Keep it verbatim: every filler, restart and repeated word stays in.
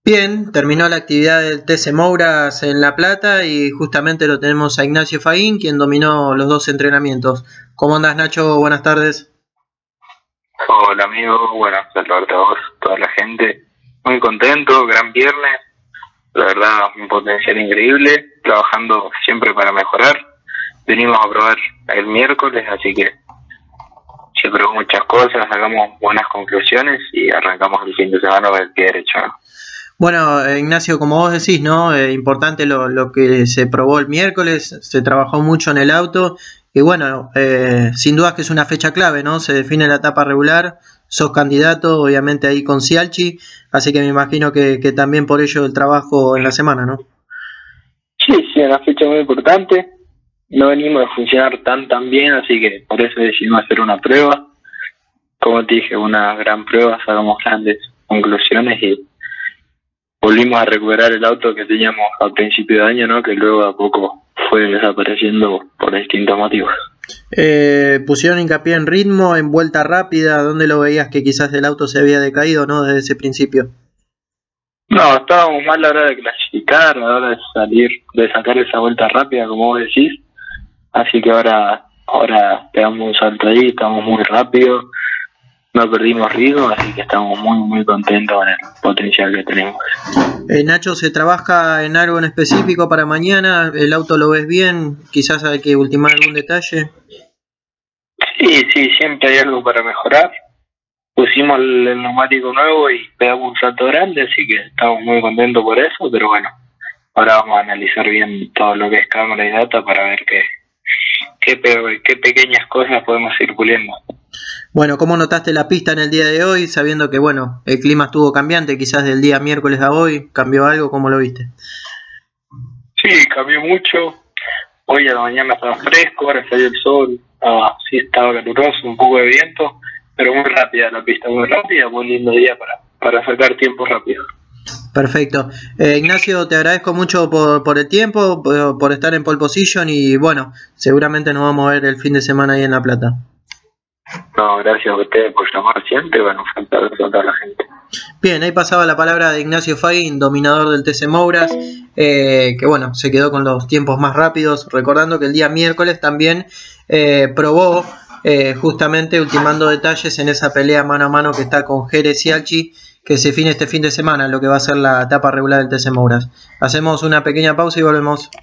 Bien, terminó la actividad del T C Mouras en La Plata y justamente lo tenemos a Ignacio Faín, quien dominó los dos entrenamientos. ¿Cómo andás, Nacho? Buenas tardes. Hola amigo, bueno, saludarte a vos, toda la gente. Muy contento, gran viernes, la verdad un potencial increíble, trabajando siempre para mejorar. Venimos a probar el miércoles, así que se probó muchas cosas, sacamos buenas conclusiones y arrancamos el fin de semana con el pie derecho, ¿no? Bueno, eh, Ignacio, como vos decís, ¿no? Eh, importante lo, lo que se probó el miércoles, se trabajó mucho en el auto y bueno, eh, sin dudas que es una fecha clave, ¿no? Se define la etapa regular, sos candidato, obviamente ahí con Cialchi, así que me imagino que, que también por ello el trabajo en la semana, ¿no? Sí, sí, una fecha muy importante. No venimos a funcionar tan tan bien, así que por eso decidimos hacer una prueba. Como te dije, una gran prueba, sacamos grandes conclusiones y volvimos a recuperar el auto que teníamos al principio de año, ¿no? Que luego a poco fue desapareciendo por distintos motivos. Eh, pusieron hincapié en ritmo, en vuelta rápida, ¿dónde lo veías que quizás el auto se había decaído, ¿no? Desde ese principio. No, estábamos mal a la hora de clasificar, a la hora de salir, de sacar esa vuelta rápida, como vos decís. Así que ahora, ahora pegamos un salto ahí, estamos muy rápidos, no perdimos ritmo, así que estamos muy, muy contentos con el potencial que tenemos. Eh, Nacho, ¿se trabaja en algo en específico para mañana? ¿El auto lo ves bien? ¿Quizás hay que ultimar algún detalle? Sí, sí, siempre hay algo para mejorar. Pusimos el, el neumático nuevo y pegamos un salto grande, así que estamos muy contentos por eso, pero bueno, ahora vamos a analizar bien todo lo que es cámara y data para ver qué, qué, pe- qué pequeñas cosas podemos ir puliendo. Bueno, ¿cómo notaste la pista en el día de hoy? Sabiendo que, bueno, el clima estuvo cambiante, quizás del día miércoles a hoy, ¿cambió algo? ¿Cómo lo viste? Sí, cambió mucho. Hoy a la mañana estaba fresco, ahora salió el sol, ah, sí estaba caluroso, un poco de viento, pero muy rápida la pista, muy rápida, muy lindo día para, para sacar tiempo rápido. Perfecto. Eh, Ignacio, te agradezco mucho por, por el tiempo, por, por estar en pole position y, bueno, seguramente nos vamos a ver el fin de semana ahí en La Plata. No, gracias a ustedes por llamar siempre, bueno, falta de toda la gente. Bien, ahí pasaba la palabra de Ignacio Faín, dominador del T C Mouras, eh, que bueno, se quedó con los tiempos más rápidos, recordando que el día miércoles también eh, probó, eh, justamente ultimando detalles en esa pelea mano a mano que está con Jerez y Alchi, que se define este fin de semana, lo que va a ser la etapa regular del T C Mouras. Hacemos una pequeña pausa y volvemos.